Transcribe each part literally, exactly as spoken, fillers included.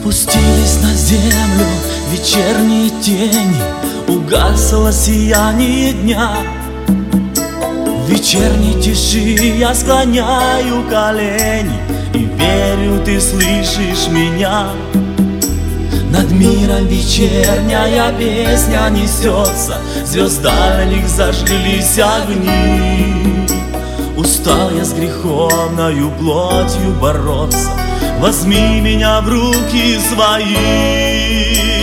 Спустились на землю вечерние тени, угасло сияние дня. В вечерней тиши я склоняю колени и верю, ты слышишь меня. Над миром вечерняя песня несется, звезд дальних зажглись огни. Устал я с греховною плотью бороться, возьми меня в руки свои.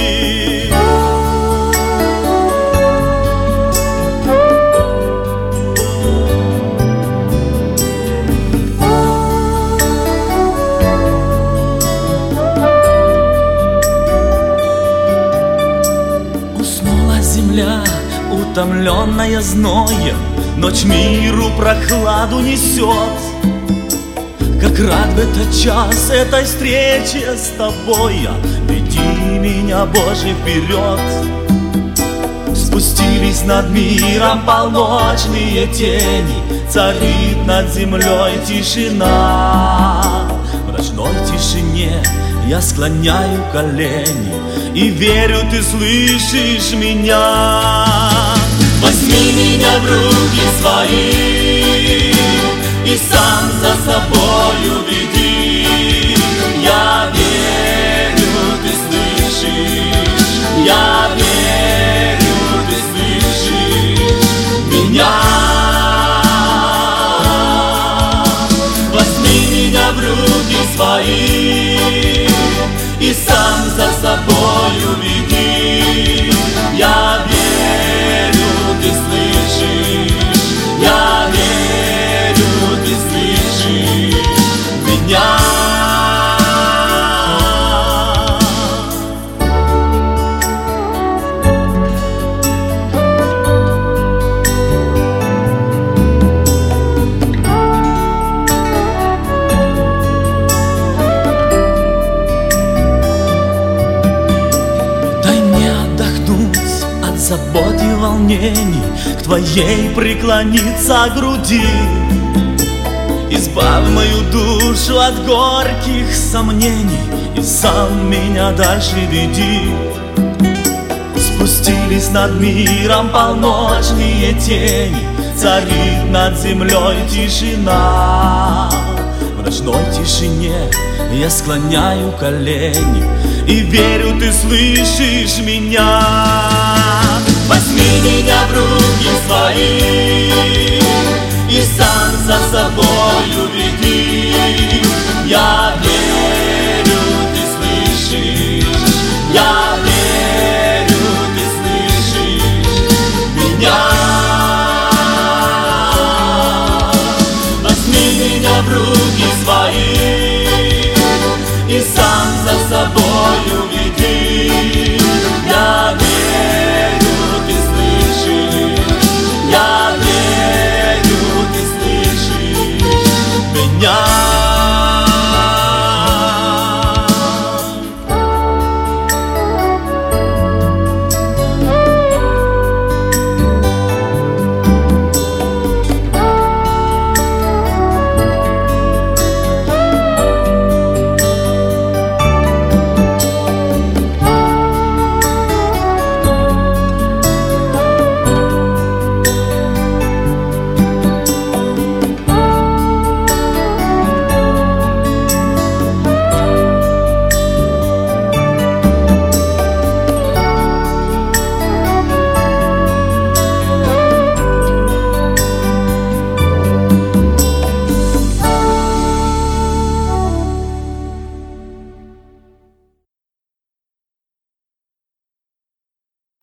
Уснула земля, утомленная зноем, ночь миру прохладу несет. Как рад в этот час этой встречи с тобой я, веди меня, Боже, вперед. Спустились над миром полночные тени, царит над землей тишина. В ночной тишине я склоняю колени и верю, ты слышишь меня. Возьми меня в руки свои и сам за собою веди. Я верю, ты слышишь, я верю, ты слышишь меня. Возьми меня в руки свои и сам за собою веди. Я верю, ты слышишь, я верю, ты слышишь меня. Дай мне отдохнуть от забот и волнений, к твоей преклониться груди. Избавь мою душу от горьких сомнений и сам меня дальше веди. Спустились над миром полночные тени, царит над землей тишина. В ночной тишине я склоняю колени и верю, ты слышишь меня. Возьми меня в руки свои и сам за собою веди. Я верю, ты слышишь, я верю, ты слышишь меня. Возьми меня в руки свои и сам за собою веди. Я верю, ты слышишь, я верю, ты слышишь меня.